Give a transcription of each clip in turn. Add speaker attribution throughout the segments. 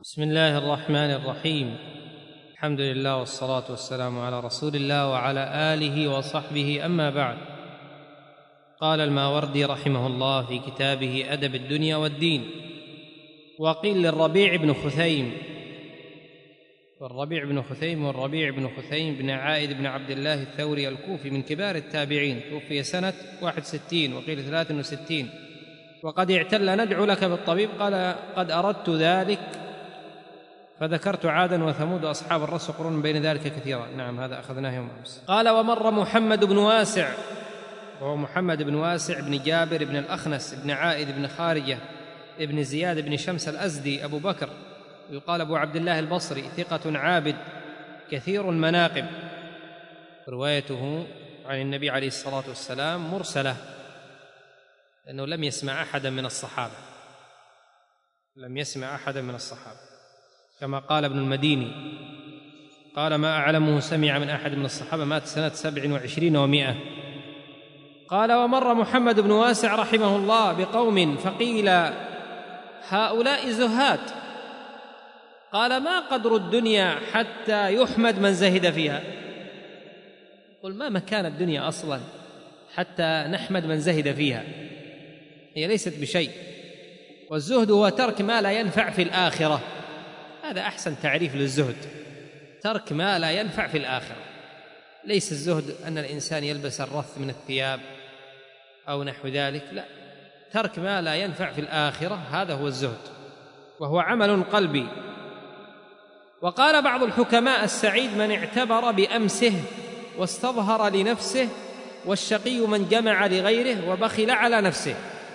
Speaker 1: بسم الله الرحمن الرحيم. الحمد لله والصلاة والسلام على رسول الله وعلى آله وصحبه، أما بعد. قال الماوردي رحمه الله في كتابه أدب الدنيا والدين: وقيل للربيع بن خثيم، والربيع بن خثيم بن عائد بن عبد الله الثوري الكوفي من كبار التابعين، توفي سنة 61 وقيل 63، وقد اعتل: ندعو لك بالطبيب؟ قال: قد أردت ذلك فذكرت عادا وثمود وأصحاب الرس وقرون بين ذلك كثيرا. نعم، هذا أخذناه يوم أمس. قال: ومر محمد بن واسع، وهو محمد بن واسع بن جابر بن الأخنس بن عائد بن خارجة بن زياد بن شمس الأزدي أبو بكر، يقال أبو عبد الله البصري، ثقة عابد كثير المناقب، روايته عن النبي عليه الصلاة والسلام مرسلة، لأنه لم يسمع أحدا من الصحابة، كما قال ابن المديني، قال: ما أعلمه سمع من أحد من الصحابة، مات سنة 27 و100. قال: ومر محمد بن واسع رحمه الله بقوم فقيل: هؤلاء زهاد. قال: ما قدر الدنيا حتى يحمد من زهد فيها؟ قل: ما مكان الدنيا أصلا حتى نحمد من زهد فيها؟ هي ليست بشيء، والزهد هو ترك ما لا ينفع في الآخرة. هذا أحسن تعريف للزهد، ترك ما لا ينفع في الآخرة. ليس الزهد أن الإنسان يلبس الرث من الثياب أو نحو ذلك، لا، ترك ما لا ينفع في الآخرة، هذا هو الزهد، وهو عمل قلبي. وقال بعض الحكماء: السعيد من اعتبر بأمسه واستظهر لنفسه، والشقي من جمع لغيره وبخل على نفسه.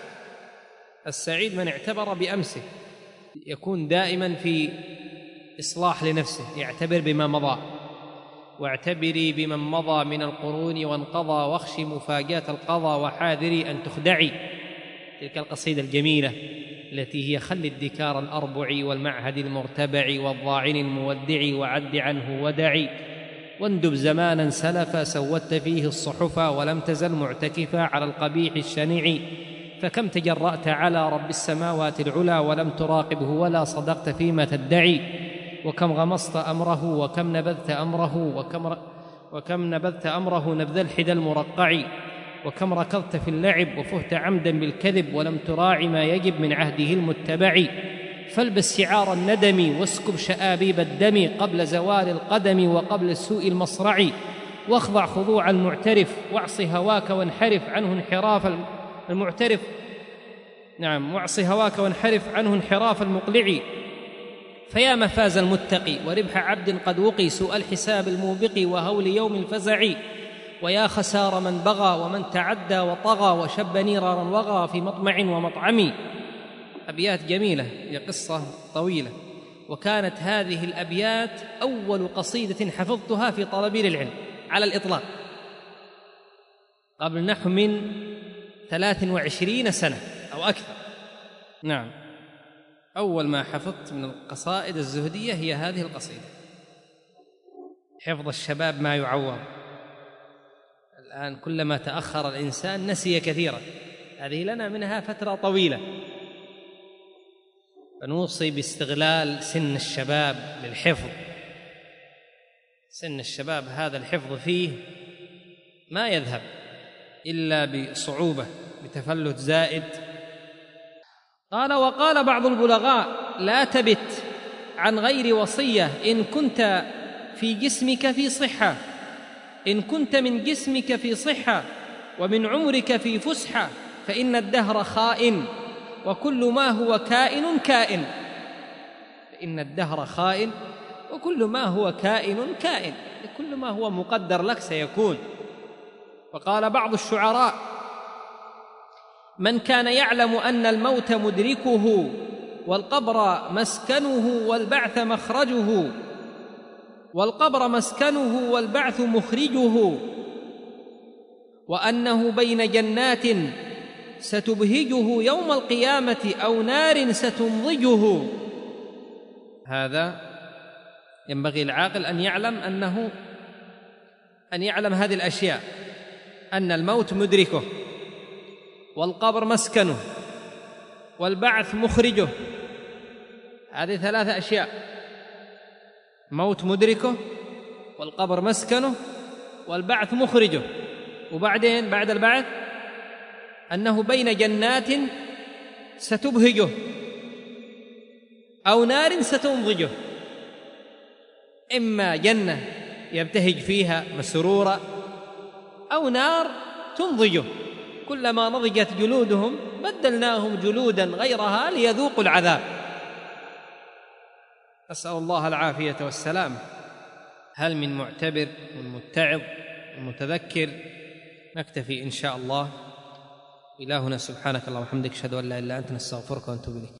Speaker 1: السعيد من اعتبر بأمسه، يكون دائما في إصلاح لنفسه، يعتبر بما مضى. واعتبري بمن مضى من القرون وانقضى، واخشي مفاجاة القضى، وحاذري أن تخدعي. تلك القصيدة الجميلة التي هي: خل الدكار الأربع والمعهد المرتبع، والضاعن المودع وعد عنه ودعي، واندب زمانا سلفا سودت فيه الصحفا، ولم تزل معتكفا على القبيح الشنيع. فكم تجرأت على رب السماوات العلا، ولم تراقبه ولا صدقت فيما تدعي. وكم غمصت أمره وكم نبذت أمره، وكم نبذت أمره نبذ الحدى المرقع. وكم ركضت في اللعب وفهت عمدا بالكذب، ولم تراعي ما يجب من عهده المتبع. فالبس شعار الندم واسكب شآبيب الدم، قبل زوال القدم وقبل سوء المصرع. واخضع خضوع المعترف واعص هواك وانحرف عنه انحراف المعترف. نعم، واعص هواك وانحرف عنه انحراف المقلع. فيا مفاز المتقي وربح عبد قد وقي، سوء الحساب الموبق وهول يوم الفزع. ويا خسار من بغى ومن تعدى وطغى، وشب نيرارا وغى في مطمع ومطعم. أبيات جميلة، هي قصة طويلة، وكانت هذه الأبيات أول قصيدة حفظتها في طلبي للعلم على الإطلاق، قبل نحو من 23 سنة أو أكثر. نعم، أول ما حفظت من القصائد الزهدية هي هذه القصيدة. حفظ الشباب ما يعوض، الآن كلما تأخر الإنسان نسي كثيرا، هذه لنا منها فترة طويلة، فنوصي باستغلال سن الشباب للحفظ. سن الشباب هذا الحفظ فيه ما يذهب إلا بصعوبة، بتفلت زائد. قال: وقال بعض البلغاء: لا تبت عن غير وصية إن كنت في جسمك في صحة، إن كنت من جسمك في صحة ومن عمرك في فسحة، فإن الدهر خائن وكل ما هو كائن كائن. فإن الدهر خائن وكل ما هو كائن كائن، كل ما هو مقدر لك سيكون. وقال بعض الشعراء: من كان يعلم أن الموت مدركه، والقبر مسكنه والبعث مخرجه، والقبر مسكنه والبعث مخرجه، وأنه بين جنات ستبهجه يوم القيامة أو نار ستمضجه. هذا ينبغي العاقل أن يعلم هذه الأشياء، أن الموت مدركه، والقبر مسكنه، والبعث مخرجه. هذه 3 أشياء: موت مدركه، والقبر مسكنه، والبعث مخرجه. وبعدين بعد البعث أنه بين جنات ستبهجه أو نار ستنضجه، إما جنة يبتهج فيها مسرورا أو نار تنضجه، كلما نضجت جلودهم بدلناهم جلودا غيرها ليذوقوا العذاب. أسأل الله العافية والسلام. هل من معتبر ومتعظ ومتذكر؟ نكتفي إن شاء الله. إلهنا سبحانك اللهم وبحمدك، أشهد أن لا إله إلا أنت، نستغفرك ونتوب إليك.